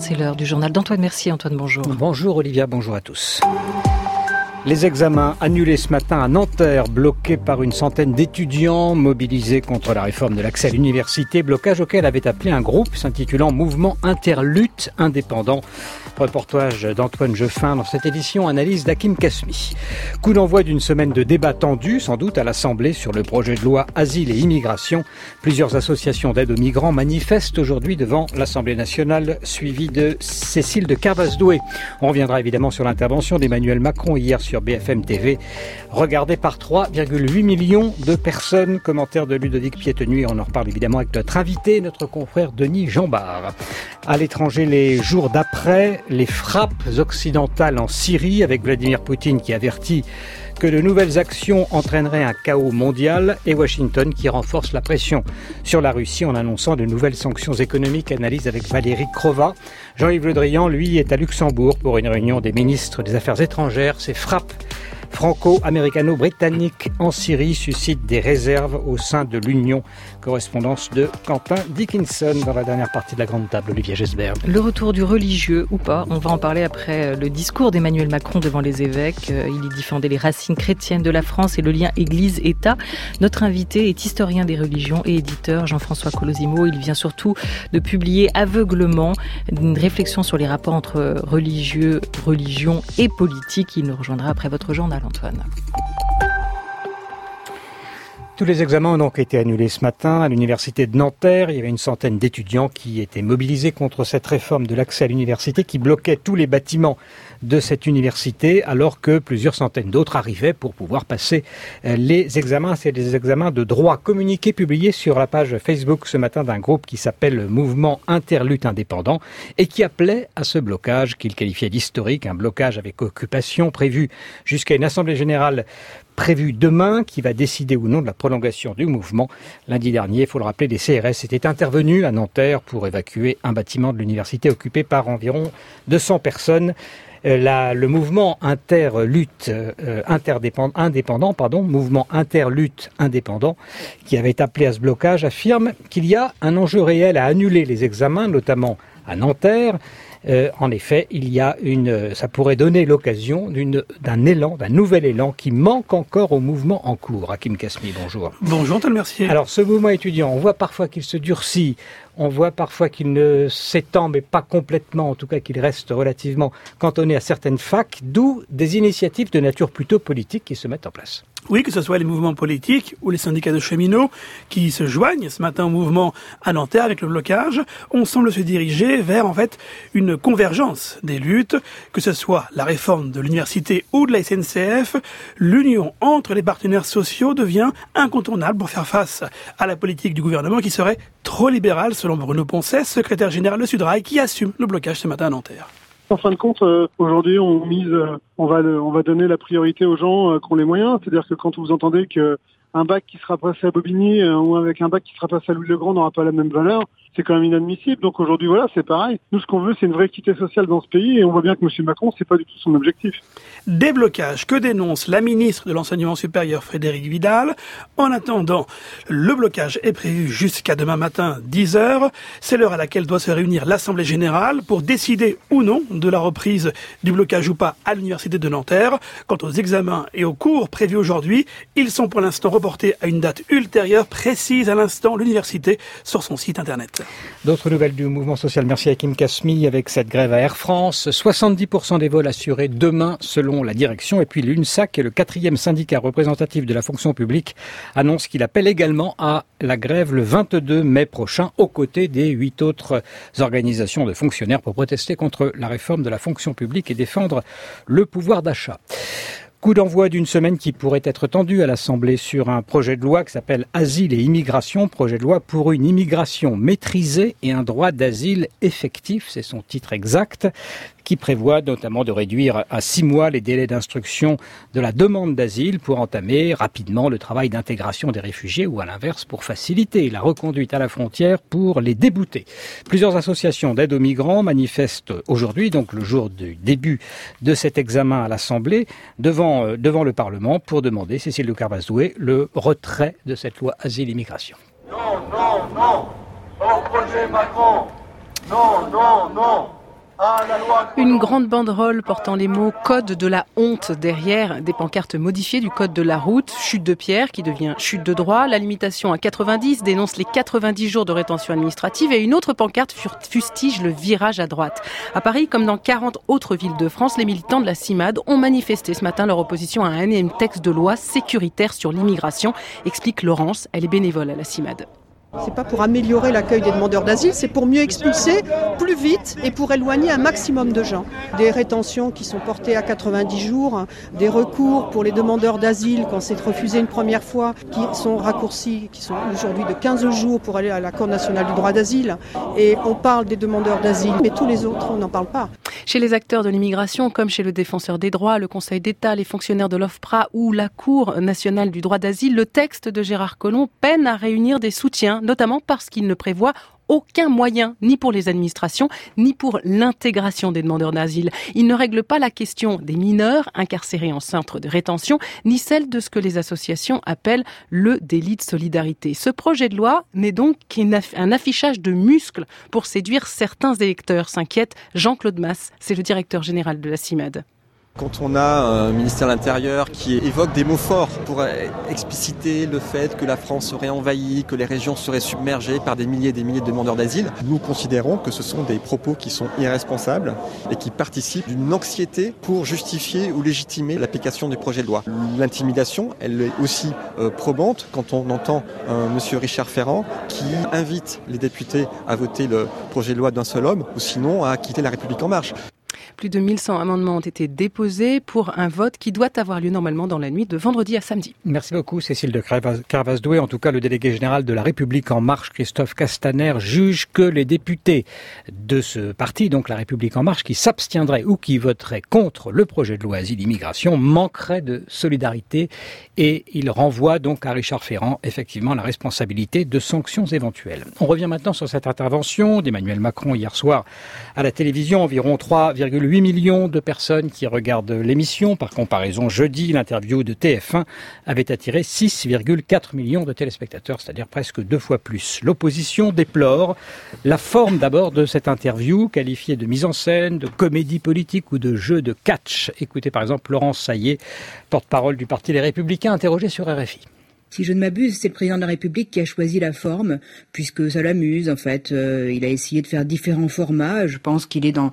C'est l'heure du journal d'Antoine Mercier. Antoine, bonjour. Bonjour Olivia, bonjour à tous. Les examens annulés ce matin à Nanterre, bloqués par une centaine d'étudiants mobilisés contre la réforme de l'accès à l'université, blocage auquel avait appelé un groupe s'intitulant Mouvement Interlutte Indépendant. Reportage d'Antoine Jeffin dans cette édition, analyse d'Hakim Kasmi. Coup d'envoi d'une semaine de débats tendus, sans doute à l'Assemblée, sur le projet de loi Asile et Immigration. Plusieurs associations d'aide aux migrants manifestent aujourd'hui devant l'Assemblée nationale, suivie de Cécile de Carvaz-Doué. On reviendra évidemment sur l'intervention d'Emmanuel Macron hier sur BFM TV, regardé par 3,8 millions de personnes. Commentaire de Ludovic Piétenu, on en reparle évidemment avec notre invité, notre confrère Denis Jambard. À l'étranger, les jours d'après, les frappes occidentales en Syrie, avec Vladimir Poutine qui avertit que de nouvelles actions entraîneraient un chaos mondial, et Washington qui renforce la pression sur la Russie en annonçant de nouvelles sanctions économiques. Analyse avec Valérie Crova. Jean-Yves Le Drian, lui, est à Luxembourg pour une réunion des ministres des Affaires étrangères. Ces frappes franco-américano-britanniques en Syrie suscitent des réserves au sein de l'Union. Correspondance de Quentin Dickinson dans la dernière partie de la grande table. Olivier Gesbert. Le retour du religieux ou pas, on va en parler après le discours d'Emmanuel Macron devant les évêques. Il y défendait les racines chrétiennes de la France et le lien Église-État. Notre invité est historien des religions et éditeur Jean-François Colosimo. Il vient surtout de publier Aveuglement, une réflexion sur les rapports entre religieux, religion et politique. Il nous rejoindra après votre journal, Antoine. Tous les examens ont donc été annulés ce matin à l'université de Nanterre. Il y avait une centaine d'étudiants qui étaient mobilisés contre cette réforme de l'accès à l'université qui bloquait tous les bâtiments de cette université, alors que plusieurs centaines d'autres arrivaient pour pouvoir passer les examens. C'est des examens de droit. Communiqué publié sur la page Facebook ce matin d'un groupe qui s'appelle Mouvement Interlutte Indépendant et qui appelait à ce blocage qu'il qualifiait d'historique, un blocage avec occupation prévu jusqu'à une assemblée générale prévue demain, qui va décider ou non de la prolongation du mouvement. Lundi dernier, il faut le rappeler, des CRS étaient intervenus à Nanterre pour évacuer un bâtiment de l'université occupé par environ 200 personnes. Le mouvement mouvement Interlutte Indépendant, qui avait appelé à ce blocage, affirme qu'il y a un enjeu réel à annuler les examens, notamment à Nanterre. En effet, ça pourrait donner l'occasion d'un nouvel élan qui manque encore au mouvement en cours. Hakim Kasmi, bonjour. Bonjour, Antoine Mercier. Alors, ce mouvement étudiant, on voit parfois qu'il se durcit, on voit parfois qu'il ne s'étend, mais pas complètement, en tout cas qu'il reste relativement cantonné à certaines facs, d'où des initiatives de nature plutôt politique qui se mettent en place. Oui, que ce soit les mouvements politiques ou les syndicats de cheminots qui se joignent ce matin au mouvement à Nanterre avec le blocage, on semble se diriger vers en fait une convergence des luttes, que ce soit la réforme de l'université ou de la SNCF. L'union entre les partenaires sociaux devient incontournable pour faire face à la politique du gouvernement qui serait trop libérale, selon Bruno Poncet, secrétaire général de Sudrail, qui assume le blocage ce matin à Nanterre. En fin de compte, aujourd'hui, on va donner la priorité aux gens qui ont les moyens. C'est-à-dire que quand vous entendez qu'un bac qui sera passé à Bobigny ou avec un bac qui sera passé à Louis-le-Grand n'aura pas la même valeur, c'est quand même inadmissible. Donc aujourd'hui, voilà, c'est pareil. Nous, ce qu'on veut, c'est une vraie équité sociale dans ce pays et on voit bien que M. Macron, c'est pas du tout son objectif. Déblocage que dénonce la ministre de l'Enseignement supérieur Frédérique Vidal. En attendant, le blocage est prévu jusqu'à demain matin, 10h. C'est l'heure à laquelle doit se réunir l'Assemblée générale pour décider ou non de la reprise du blocage ou pas à l'université de Nanterre. Quant aux examens et aux cours prévus aujourd'hui, ils sont pour l'instant reportés à une date ultérieure, précise à l'instant l'université sur son site internet. D'autres nouvelles du mouvement social. Merci à Hakim Kasmi avec cette grève à Air France. 70% des vols assurés demain selon la direction. Et puis l'UNSA, qui est le 4e syndicat représentatif de la fonction publique, annonce qu'il appelle également à la grève le 22 mai prochain aux côtés des 8 autres organisations de fonctionnaires pour protester contre la réforme de la fonction publique et défendre le pouvoir d'achat. Coup d'envoi d'une semaine qui pourrait être tendue à l'Assemblée sur un projet de loi qui s'appelle Asile et Immigration, projet de loi pour une immigration maîtrisée et un droit d'asile effectif, c'est son titre exact, qui prévoit notamment de réduire à 6 mois les délais d'instruction de la demande d'asile pour entamer rapidement le travail d'intégration des réfugiés ou à l'inverse pour faciliter la reconduite à la frontière pour les débouter. Plusieurs associations d'aide aux migrants manifestent aujourd'hui, donc le jour du début de cet examen à l'Assemblée, devant le Parlement pour demander, Cécile de Carvaz-Doué, le retrait de cette loi Asile-Immigration. Non, non, non au projet Macron. Non, non, non Une grande banderole portant les mots « Code de la honte » derrière, des pancartes modifiées du code de la route, chute de pierre qui devient chute de droit, la limitation à 90 dénonce les 90 jours de rétention administrative et une autre pancarte fustige le virage à droite. À Paris, comme dans 40 autres villes de France, les militants de la CIMAD ont manifesté ce matin leur opposition à un énième texte de loi sécuritaire sur l'immigration, explique Laurence, elle est bénévole à la CIMAD. C'est pas pour améliorer l'accueil des demandeurs d'asile, c'est pour mieux expulser plus vite et pour éloigner un maximum de gens. Des rétentions qui sont portées à 90 jours, des recours pour les demandeurs d'asile quand c'est refusé une première fois, qui sont raccourcis, qui sont aujourd'hui de 15 jours pour aller à la Cour nationale du droit d'asile. Et on parle des demandeurs d'asile, mais tous les autres, on n'en parle pas. Chez les acteurs de l'immigration, comme chez le Défenseur des droits, le Conseil d'État, les fonctionnaires de l'OFPRA ou la Cour nationale du droit d'asile, le texte de Gérard Collomb peine à réunir des soutiens, notamment parce qu'il ne prévoit aucun moyen, ni pour les administrations, ni pour l'intégration des demandeurs d'asile. Il ne règle pas la question des mineurs incarcérés en centre de rétention, ni celle de ce que les associations appellent le délit de solidarité. Ce projet de loi n'est donc qu'un affichage de muscles pour séduire certains électeurs, s'inquiète Jean-Claude Masse, c'est le directeur général de la CIMAD. Quand on a un ministère de l'Intérieur qui évoque des mots forts pour expliciter le fait que la France serait envahie, que les régions seraient submergées par des milliers et des milliers de demandeurs d'asile, nous considérons que ce sont des propos qui sont irresponsables et qui participent d'une anxiété pour justifier ou légitimer l'application du projet de loi. L'intimidation, elle est aussi probante quand on entend monsieur Richard Ferrand qui invite les députés à voter le projet de loi d'un seul homme ou sinon à quitter la République en marche. Plus de 1100 amendements ont été déposés pour un vote qui doit avoir lieu normalement dans la nuit de vendredi à samedi. Merci beaucoup Cécile de Carvaz-Doué. En tout cas, le délégué général de La République En Marche, Christophe Castaner, juge que les députés de ce parti, donc La République En Marche, qui s'abstiendraient ou qui voteraient contre le projet de loi Asile-Immigration, manqueraient de solidarité et il renvoie donc à Richard Ferrand, effectivement, la responsabilité de sanctions éventuelles. On revient maintenant sur cette intervention d'Emmanuel Macron hier soir à la télévision. Environ 3,8 millions de personnes qui regardent l'émission. Par comparaison, jeudi, l'interview de TF1 avait attiré 6,4 millions de téléspectateurs, c'est-à-dire presque 2 fois plus. L'opposition déplore la forme d'abord de cette interview, qualifiée de mise en scène, de comédie politique ou de jeu de catch. Écoutez par exemple Laurence Saillet, porte-parole du Parti Les Républicains, interrogée sur RFI. Si je ne m'abuse, c'est le président de la République qui a choisi la forme, puisque ça l'amuse, en fait. Il a essayé de faire différents formats. Je pense qu'il est dans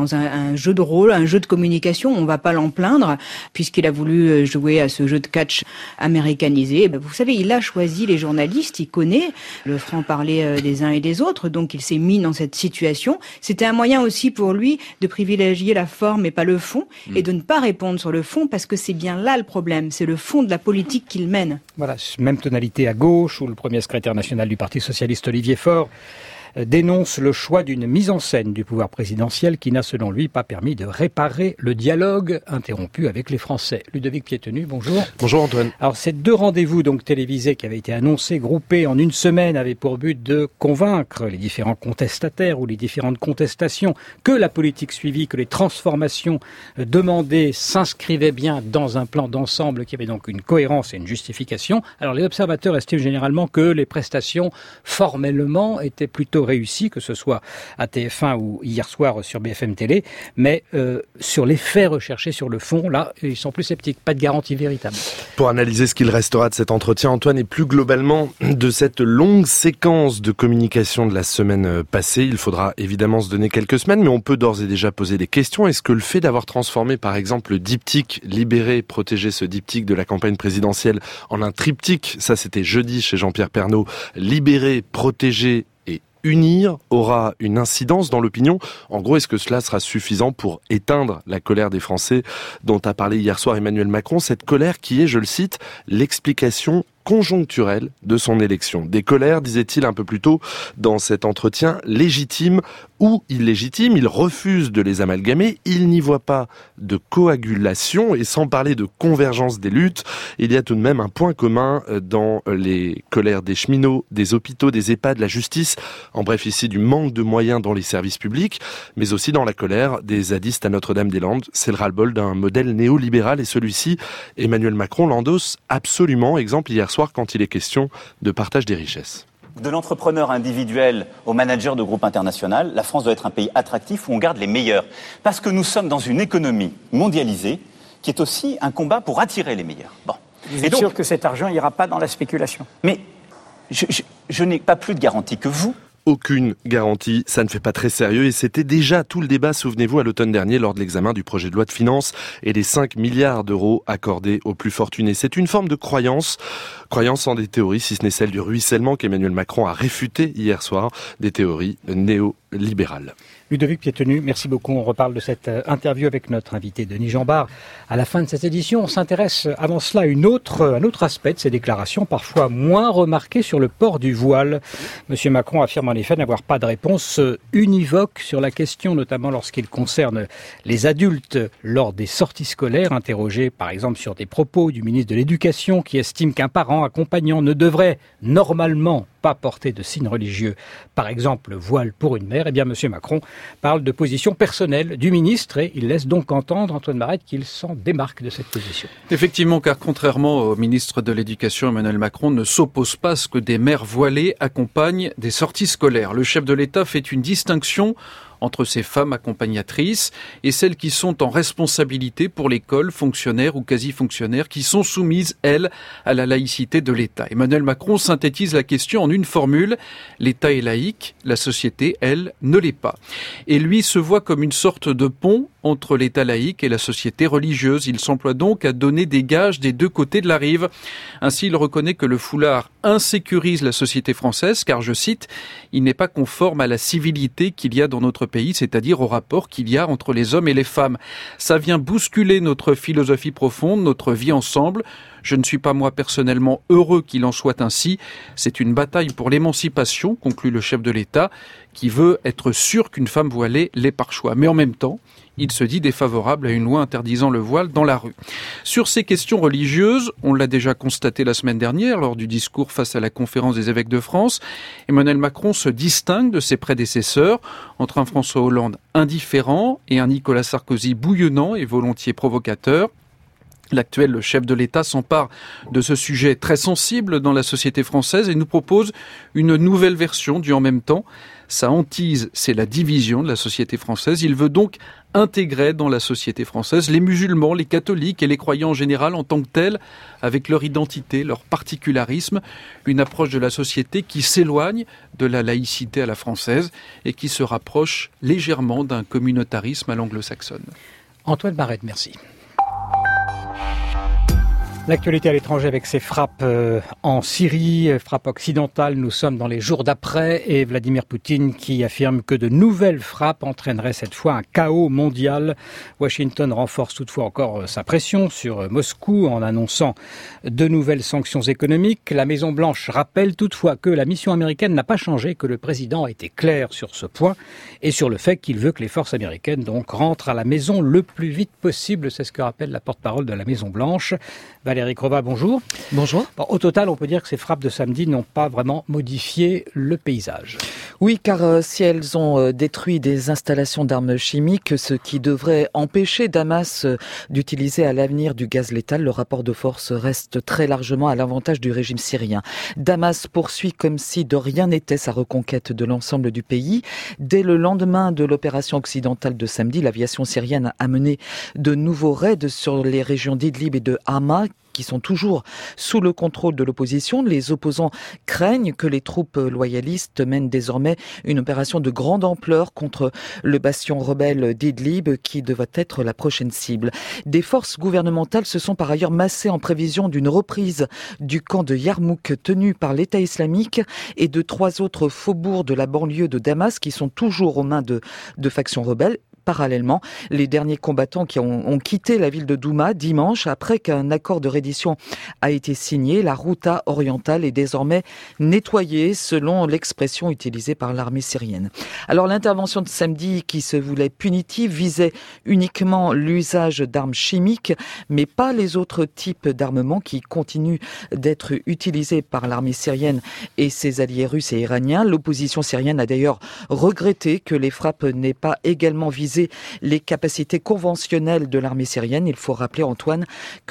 un jeu de rôle, un jeu de communication. On va pas l'en plaindre, puisqu'il a voulu jouer à ce jeu de catch américanisé. Vous savez, il a choisi les journalistes, il connaît le franc-parler des uns et des autres, donc il s'est mis dans cette situation. C'était un moyen aussi pour lui de privilégier la forme et pas le fond, et de ne pas répondre sur le fond, parce que c'est bien là le problème. C'est le fond de la politique qu'il mène. Voilà. Même tonalité à gauche, où le premier secrétaire national du Parti socialiste, Olivier Faure, dénonce le choix d'une mise en scène du pouvoir présidentiel qui n'a, selon lui, pas permis de réparer le dialogue interrompu avec les Français. Ludovic Piétenu, bonjour. Bonjour Antoine. Alors, ces 2 rendez-vous donc télévisés qui avaient été annoncés, groupés en une semaine, avaient pour but de convaincre les différents contestataires ou les différentes contestations que la politique suivie, que les transformations demandées s'inscrivaient bien dans un plan d'ensemble qui avait donc une cohérence et une justification. Alors, les observateurs estiment généralement que les prestations, formellement, étaient plutôt réussi, que ce soit à TF1 ou hier soir sur BFM Télé, mais sur les faits recherchés sur le fond, là, ils sont plus sceptiques, pas de garantie véritable. Pour analyser ce qu'il restera de cet entretien, Antoine, et plus globalement de cette longue séquence de communication de la semaine passée, il faudra évidemment se donner quelques semaines, mais on peut d'ores et déjà poser des questions. Est-ce que le fait d'avoir transformé, par exemple, le diptyque libéré, protégé, ce diptyque de la campagne présidentielle, en un triptyque, ça c'était jeudi chez Jean-Pierre Pernaut, libéré, protégé, unir aura une incidence dans l'opinion. En gros, est-ce que cela sera suffisant pour éteindre la colère des Français dont a parlé hier soir Emmanuel Macron, cette colère qui est, je le cite, l'explication conjoncturelle de son élection. Des colères, disait-il un peu plus tôt dans cet entretien, légitimes ou illégitimes. Il refuse de les amalgamer. Il n'y voit pas de coagulation et sans parler de convergence des luttes, il y a tout de même un point commun dans les colères des cheminots, des hôpitaux, des EHPAD, de la justice, en bref ici du manque de moyens dans les services publics, mais aussi dans la colère des zadistes à Notre-Dame-des-Landes. C'est le ras-le-bol d'un modèle néolibéral et celui-ci, Emmanuel Macron l'endosse absolument. Exemple hier soir quand il est question de partage des richesses. de l'entrepreneur individuel au manager de groupe international, la France doit être un pays attractif où on garde les meilleurs. Parce que nous sommes dans une économie mondialisée qui est aussi un combat pour attirer les meilleurs. Bon. Vous êtes sûr que cet argent n'ira pas dans la spéculation ? Mais je n'ai pas plus de garantie que vous. Aucune garantie, ça ne fait pas très sérieux et c'était déjà tout le débat, souvenez-vous, à l'automne dernier lors de l'examen du projet de loi de finances et les 5 milliards d'euros accordés aux plus fortunés. C'est une forme de croyance en des théories, si ce n'est celle du ruissellement qu'Emmanuel Macron a réfuté hier soir, des théories néolibérales. Ludovic Piétenu, merci beaucoup. On reparle de cette interview avec notre invité Denis Jambard. À la fin de cette édition, on s'intéresse avant cela à un autre aspect de ces déclarations, parfois moins remarqué sur le port du voile. Monsieur Macron affirme en effet n'avoir pas de réponse univoque sur la question, notamment lorsqu'il concerne les adultes lors des sorties scolaires, interrogés par exemple sur des propos du ministre de l'Éducation qui estime qu'un parent accompagnant ne devrait normalement pas porter de signes religieux, par exemple le voile pour une mère. Eh bien, monsieur Macron parle de position personnelle du ministre et il laisse donc entendre, Antoine Barrette, qu'il s'en démarque de cette position. Effectivement, car contrairement au ministre de l'Éducation, Emmanuel Macron ne s'oppose pas à ce que des mères voilées accompagnent des sorties scolaires. Le chef de l'État fait une distinction entre ces femmes accompagnatrices et celles qui sont en responsabilité pour l'école, fonctionnaires ou quasi-fonctionnaires, qui sont soumises, elles, à la laïcité de l'État. Emmanuel Macron synthétise la question en une formule: l'État est laïque, la société, elle, ne l'est pas. Et lui se voit comme une sorte de pont entre l'État laïque et la société religieuse. Il s'emploie donc à donner des gages des deux côtés de la rive. Ainsi, il reconnaît que le foulard insécurise la société française, car, je cite, « il n'est pas conforme à la civilité qu'il y a dans notre pays, c'est-à-dire au rapport qu'il y a entre les hommes et les femmes. Ça vient bousculer notre philosophie profonde, notre vie ensemble. Je ne suis pas moi personnellement heureux qu'il en soit ainsi. C'est une bataille pour l'émancipation, conclut le chef de l'État, qui veut être sûr qu'une femme voilée l'est par choix. Mais en même temps, il se dit défavorable à une loi interdisant le voile dans la rue. Sur ces questions religieuses, on l'a déjà constaté la semaine dernière lors du discours face à la conférence des évêques de France, Emmanuel Macron se distingue de ses prédécesseurs entre un François Hollande indifférent et un Nicolas Sarkozy bouillonnant et volontiers provocateur. L'actuel chef de l'État s'empare de ce sujet très sensible dans la société française et nous propose une nouvelle version du « en même temps ». Sa hantise, c'est la division de la société française. Il veut donc intégrer dans la société française les musulmans, les catholiques et les croyants en général en tant que tels, avec leur identité, leur particularisme, une approche de la société qui s'éloigne de la laïcité à la française et qui se rapproche légèrement d'un communautarisme à l'anglo-saxonne. Antoine Barrette, merci. L'actualité à l'étranger avec ces frappes en Syrie, frappes occidentales. Nous sommes dans les jours d'après et Vladimir Poutine qui affirme que de nouvelles frappes entraîneraient cette fois un chaos mondial. Washington renforce toutefois encore sa pression sur Moscou en annonçant de nouvelles sanctions économiques. La Maison-Blanche rappelle toutefois que la mission américaine n'a pas changé, que le président a été clair sur ce point et sur le fait qu'il veut que les forces américaines donc rentrent à la maison le plus vite possible. C'est ce que rappelle la porte-parole de la Maison-Blanche. Valérie Crova, bonjour. Bonjour. Bon, au total, on peut dire que ces frappes de samedi n'ont pas vraiment modifié le paysage. Oui, car si elles ont détruit des installations d'armes chimiques, ce qui devrait empêcher Damas d'utiliser à l'avenir du gaz létal, le rapport de force reste très largement à l'avantage du régime syrien. Damas poursuit comme si de rien n'était sa reconquête de l'ensemble du pays. Dès le lendemain de l'opération occidentale de samedi, l'aviation syrienne a mené de nouveaux raids sur les régions d'Idlib et de Hama, qui sont toujours sous le contrôle de l'opposition. Les opposants craignent que les troupes loyalistes mènent désormais une opération de grande ampleur contre le bastion rebelle d'Idlib, qui devrait être la prochaine cible. Des forces gouvernementales se sont par ailleurs massées en prévision d'une reprise du camp de Yarmouk tenu par l'État islamique et de 3 autres faubourgs de la banlieue de Damas qui sont toujours aux mains de factions rebelles. Parallèlement, les derniers combattants qui ont quitté la ville de Douma dimanche après qu'un accord de reddition a été signé, la Ghouta orientale est désormais nettoyée selon l'expression utilisée par l'armée syrienne. Alors l'intervention de samedi qui se voulait punitive visait uniquement l'usage d'armes chimiques mais pas les autres types d'armements qui continuent d'être utilisés par l'armée syrienne et ses alliés russes et iraniens. L'opposition syrienne a d'ailleurs regretté que les frappes n'aient pas également visé utiliser les capacités conventionnelles de l'armée syrienne. Il faut rappeler, Antoine, que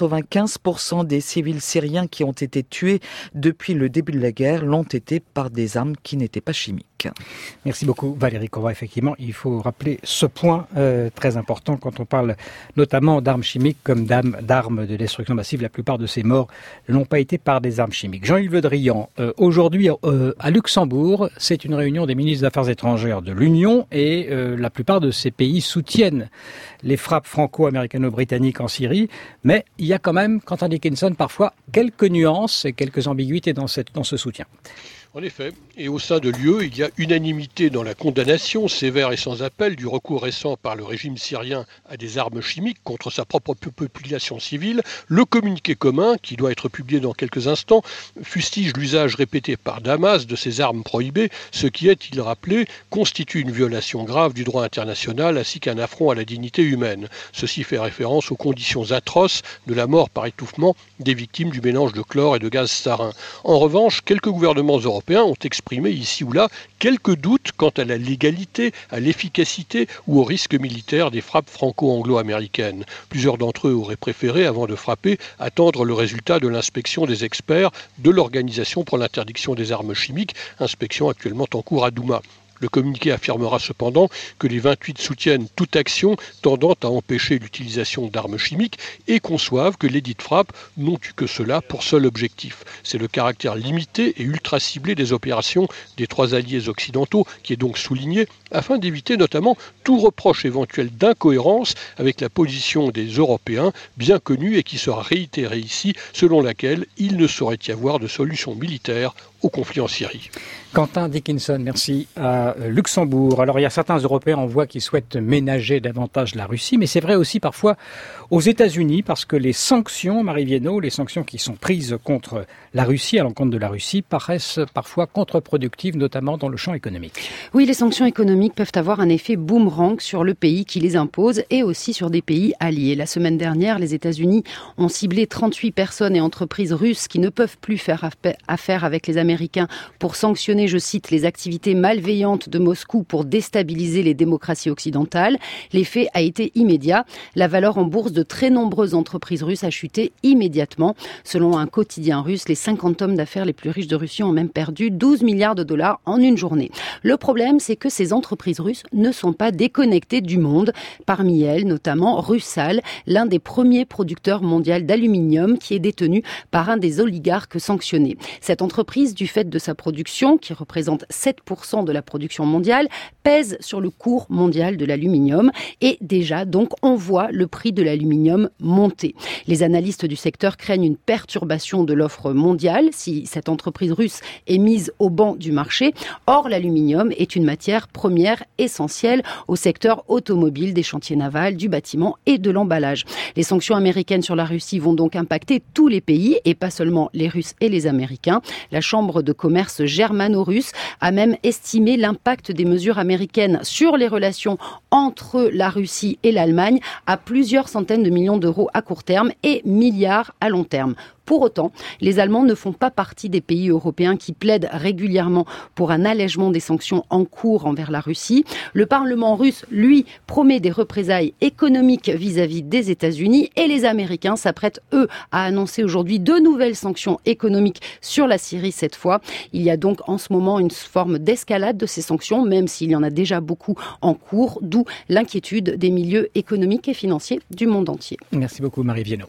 95% des civils syriens qui ont été tués depuis le début de la guerre l'ont été par des armes qui n'étaient pas chimiques. Merci beaucoup Valérie Corva. Effectivement, il faut rappeler ce point très important quand on parle notamment d'armes chimiques comme d'armes de destruction massive. La plupart de ces morts n'ont pas été par des armes chimiques. Jean-Yves Le Drian, aujourd'hui à Luxembourg, c'est une réunion des ministres des Affaires étrangères de l'Union et la plupart de ces pays soutiennent les frappes franco-américano-britanniques en Syrie, mais il y a quand même, Quentin Dickinson, parfois quelques nuances et quelques ambiguïtés dans ce soutien. En effet, et au sein de l'UE, il y a unanimité dans la condamnation sévère et sans appel du recours récent par le régime syrien à des armes chimiques contre sa propre population civile. Le communiqué commun, qui doit être publié dans quelques instants, fustige l'usage répété par Damas de ces armes prohibées, ce qui est, il rappelé, constitue une violation grave du droit international ainsi qu'un affront à la dignité humaine. Ceci fait référence aux conditions atroces de la mort par étouffement des victimes du mélange de chlore et de gaz sarin. En revanche, quelques gouvernements européens ont exprimé ici ou là quelques doutes quant à la légalité, à l'efficacité ou au risque militaire des frappes franco-anglo-américaines. Plusieurs d'entre eux auraient préféré, avant de frapper, attendre le résultat de l'inspection des experts de l'Organisation pour l'interdiction des armes chimiques, inspection actuellement en cours à Douma. Le communiqué affirmera cependant que les 28 soutiennent toute action tendant à empêcher l'utilisation d'armes chimiques et conçoivent que les dites frappes n'ont eu que cela pour seul objectif. C'est le caractère limité et ultra ciblé des opérations des trois alliés occidentaux qui est donc souligné afin d'éviter notamment tout reproche éventuel d'incohérence avec la position des Européens bien connue et qui sera réitérée ici selon laquelle il ne saurait y avoir de solution militaire au conflit en Syrie. Quentin Dickinson, merci. À Luxembourg. Alors il y a certains Européens, on voit, qui souhaitent ménager davantage la Russie, mais c'est vrai aussi parfois aux États-Unis, parce que les sanctions, Marie Viennot, les sanctions qui sont prises contre la Russie, à l'encontre de la Russie, paraissent parfois contre-productives, notamment dans le champ économique. Oui, les sanctions économiques peuvent avoir un effet boomerang sur le pays qui les impose et aussi sur des pays alliés. La semaine dernière, les États-Unis ont ciblé 38 personnes et entreprises russes qui ne peuvent plus faire affaire avec les Américains pour sanctionner, je cite, les activités malveillantes de Moscou pour déstabiliser les démocraties occidentales. L'effet a été immédiat. La valeur en bourse de très nombreuses entreprises russes a chuté immédiatement. Selon un quotidien russe, les 50 hommes d'affaires les plus riches de Russie ont même perdu 12 milliards de dollars en une journée. Le problème, c'est que ces entreprises russes ne sont pas déconnectées du monde. Parmi elles, notamment Rusal, l'un des premiers producteurs mondiaux d'aluminium qui est détenu par un des oligarques sanctionnés. Cette entreprise, du fait de sa production, qui représente 7% de la production mondiale, pèse sur le cours mondial de l'aluminium et déjà, donc, on voit le prix de l'aluminium monter. Les analystes du secteur craignent une perturbation de l'offre mondiale si cette entreprise russe est mise au banc du marché. Or, l'aluminium est une matière première essentielle au secteur automobile, des chantiers navals, du bâtiment et de l'emballage. Les sanctions américaines sur la Russie vont donc impacter tous les pays et pas seulement les Russes et les Américains. La Chambre de commerce germano-russe a même estimé l'impact des mesures américaines sur les relations entre la Russie et l'Allemagne à plusieurs centaines de millions d'euros à court terme et milliards à long terme. Pour autant, les Allemands ne font pas partie des pays européens qui plaident régulièrement pour un allègement des sanctions en cours envers la Russie. Le Parlement russe, lui, promet des représailles économiques vis-à-vis des États-Unis et les Américains s'apprêtent, eux, à annoncer aujourd'hui de nouvelles sanctions économiques sur la Syrie cette fois. Il y a donc en ce moment une forme d'escalade de ces sanctions, même s'il y en a déjà beaucoup en cours, d'où l'inquiétude des milieux économiques et financiers du monde entier. Merci beaucoup Marie Viennot.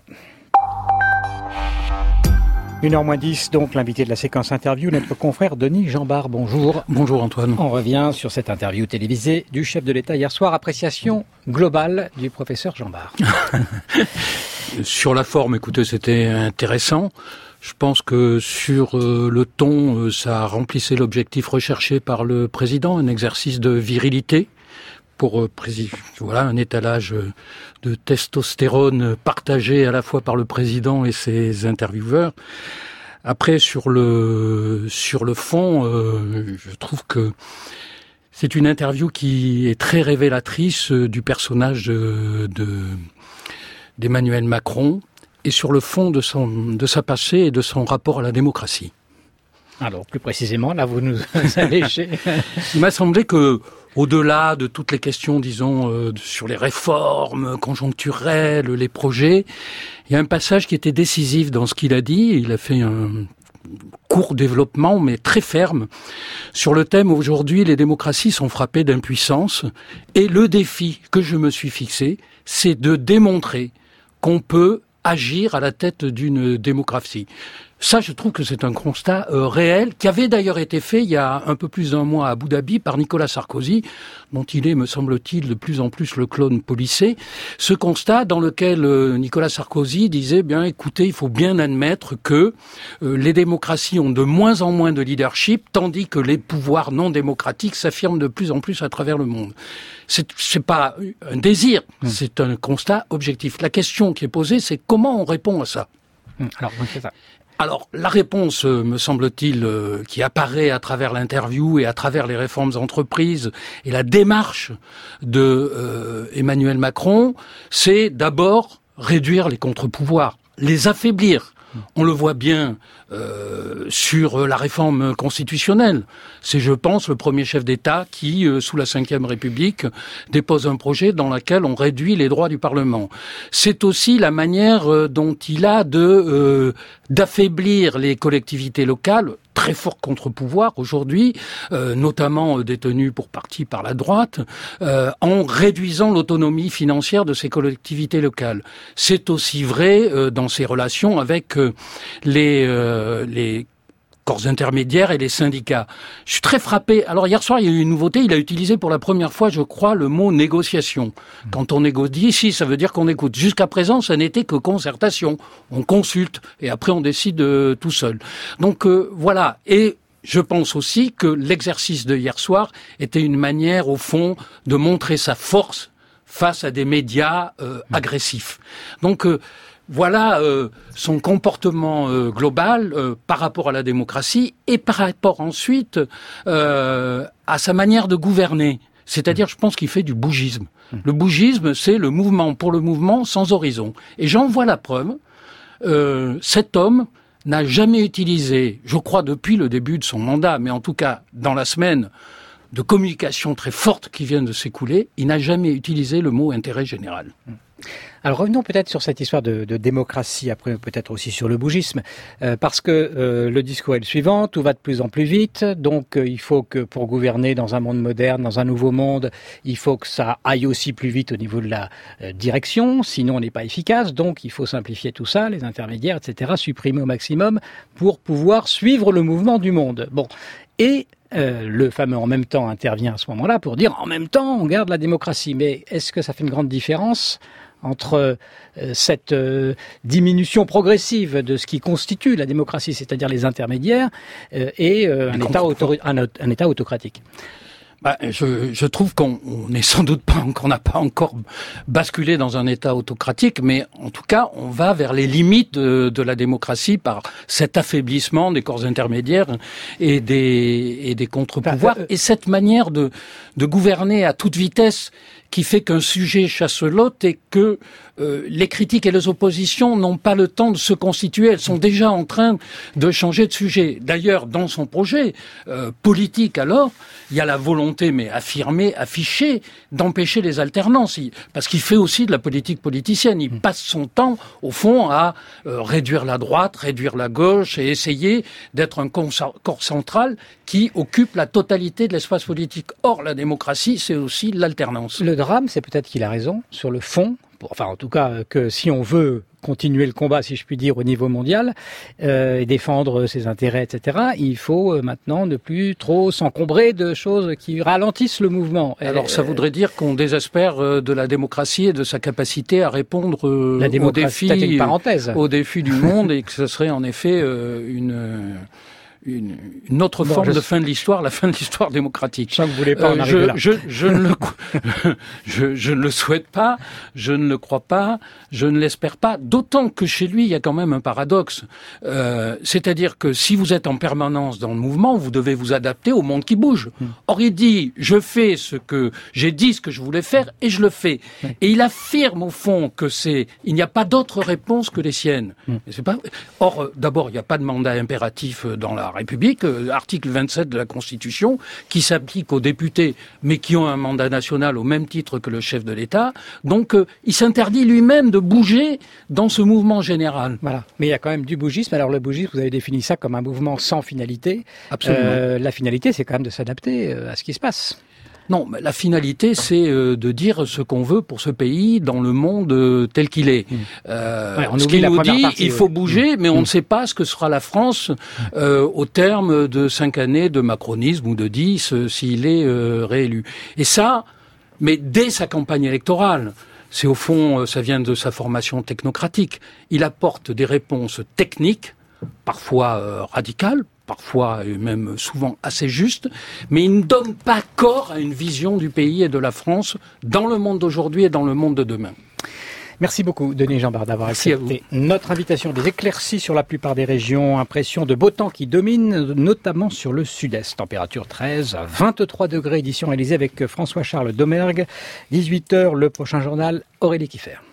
1h10, donc l'invité de la séquence interview, notre confrère Denis Jambard. Bonjour. Bonjour Antoine. On revient sur cette interview télévisée du chef de l'État hier soir. Appréciation globale du professeur Jambard. Sur la forme, écoutez, c'était intéressant. Je pense que sur le ton, ça remplissait l'objectif recherché par le président, un exercice de virilité. Pour voilà, un étalage de testostérone partagé à la fois par le président et ses intervieweurs. Après, sur le fond, je trouve que c'est une interview qui est très révélatrice du personnage d'Emmanuel Macron et sur le fond de sa passé et de son rapport à la démocratie. Alors, plus précisément, là, vous nous alléchez. Il m'a semblé que, au-delà de toutes les questions, disons, sur les réformes conjoncturelles, les projets, il y a un passage qui était décisif dans ce qu'il a dit. Il a fait un court développement, mais très ferme, sur le thème aujourd'hui, les démocraties sont frappées d'impuissance. Et le défi que je me suis fixé, c'est de démontrer qu'on peut agir à la tête d'une démocratie. Ça, je trouve que c'est un constat réel, qui avait d'ailleurs été fait il y a un peu plus d'un mois à Abu Dhabi par Nicolas Sarkozy, dont il est, me semble-t-il, de plus en plus le clone policé. Ce constat dans lequel Nicolas Sarkozy disait, bien, écoutez, il faut bien admettre que les démocraties ont de moins en moins de leadership, tandis que les pouvoirs non démocratiques s'affirment de plus en plus à travers le monde. C'est pas un désir, c'est un constat objectif. La question qui est posée, c'est comment on répond à ça. Alors, c'est ça. Alors, la réponse, me semble-t-il, qui apparaît à travers l'interview et à travers les réformes entreprises et la démarche de Emmanuel Macron, c'est d'abord réduire les contre-pouvoirs, les affaiblir. On le voit bien sur la réforme constitutionnelle. C'est, je pense, le premier chef d'État qui, sous la Ve République, dépose un projet dans lequel on réduit les droits du Parlement. C'est aussi la manière dont il a d'affaiblir les collectivités locales, très fort contre-pouvoir aujourd'hui, notamment détenu pour partie par la droite, en réduisant l'autonomie financière de ces collectivités locales. C'est aussi vrai dans ses relations avec les corps intermédiaires et les syndicats. Je suis très frappé. Alors hier soir, il y a eu une nouveauté. Il a utilisé pour la première fois, je crois, le mot négociation. Quand on négocie, si, ça veut dire qu'on écoute. Jusqu'à présent, ça n'était que concertation. On consulte et après on décide tout seul. Donc voilà. Et je pense aussi que l'exercice de hier soir était une manière, au fond, de montrer sa force face à des médias agressifs. Donc voilà son comportement global par rapport à la démocratie et par rapport ensuite à sa manière de gouverner. C'est-à-dire, je pense qu'il fait du bougisme. Le bougisme, c'est le mouvement pour le mouvement sans horizon. Et j'en vois la preuve. Cet homme n'a jamais utilisé, je crois depuis le début de son mandat, mais en tout cas dans la semaine de communication très forte qui vient de s'écouler, il n'a jamais utilisé le mot intérêt général. Alors revenons peut-être sur cette histoire de démocratie, après peut-être aussi sur le bougisme, parce que le discours est le suivant, tout va de plus en plus vite, donc il faut que pour gouverner dans un monde moderne, dans un nouveau monde, il faut que ça aille aussi plus vite au niveau de la direction, sinon on n'est pas efficace, donc il faut simplifier tout ça, les intermédiaires, etc., supprimer au maximum pour pouvoir suivre le mouvement du monde. Bon, et le fameux « en même temps » intervient à ce moment-là pour dire « en même temps, on garde la démocratie ». Mais est-ce que ça fait une grande différence entre cette diminution progressive de ce qui constitue la démocratie, c'est-à-dire les intermédiaires, et un État autocratique? Je trouve qu'on n'est sans doute pas, qu'on n'a pas encore basculé dans un État autocratique, mais en tout cas, on va vers les limites de la démocratie par cet affaiblissement des corps intermédiaires et des contre-pouvoirs, et cette manière de gouverner à toute vitesse qui fait qu'un sujet chasse l'autre et que les critiques et les oppositions n'ont pas le temps de se constituer. Elles sont déjà en train de changer de sujet. D'ailleurs, dans son projet politique, alors, il y a la volonté, mais affirmée, affichée, d'empêcher les alternances. Parce qu'il fait aussi de la politique politicienne. Il passe son temps, au fond, à réduire la droite, réduire la gauche et essayer d'être un corps central qui occupe la totalité de l'espace politique. Or, la démocratie, c'est aussi l'alternance. Le drame, c'est peut-être qu'il a raison sur le fond. Enfin, en tout cas, que si on veut continuer le combat, si je puis dire, au niveau mondial, et défendre ses intérêts, etc., il faut maintenant ne plus trop s'encombrer de choses qui ralentissent le mouvement. Alors, ça voudrait dire qu'on désespère de la démocratie et de sa capacité à répondre aux défis du monde, et que ce serait en effet une autre forme de fin de l'histoire, la fin de l'histoire démocratique. Ça, vous voulez pas en arriver là. Je ne le souhaite pas, je ne le crois pas, je ne l'espère pas, d'autant que chez lui, il y a quand même un paradoxe. C'est-à-dire que si vous êtes en permanence dans le mouvement, vous devez vous adapter au monde qui bouge. Or, il dit, je fais j'ai dit ce que je voulais faire et je le fais. Et il affirme au fond que il n'y a pas d'autre réponse que les siennes. C'est pas. Or, d'abord, il n'y a pas de mandat impératif dans la République, article 27 de la Constitution, qui s'applique aux députés, mais qui ont un mandat national au même titre que le chef de l'État. Donc, il s'interdit lui-même de bouger dans ce mouvement général. Voilà. Mais il y a quand même du bougisme. Alors, le bougisme, vous avez défini ça comme un mouvement sans finalité. Absolument. La finalité, c'est quand même de s'adapter à ce qui se passe. Non, mais la finalité, c'est de dire ce qu'on veut pour ce pays dans le monde tel qu'il est. Ce qui nous dit, il faut bouger, mais on ne sait pas ce que sera la France au terme de 5 années de macronisme ou de 10 s'il est réélu. Et ça, mais dès sa campagne électorale, c'est au fond, ça vient de sa formation technocratique. Il apporte des réponses techniques, parfois radicales, parfois et même souvent assez juste, mais il ne donne pas corps à une vision du pays et de la France dans le monde d'aujourd'hui et dans le monde de demain. Merci beaucoup, Denis Jeanbart, d'avoir accepté notre invitation. Des éclaircies sur la plupart des régions, impression de beau temps qui domine, notamment sur le sud-est. Température 13 à 23 degrés, édition réalisée avec François-Charles Domergue. 18h, le prochain journal, Aurélie Kieffer.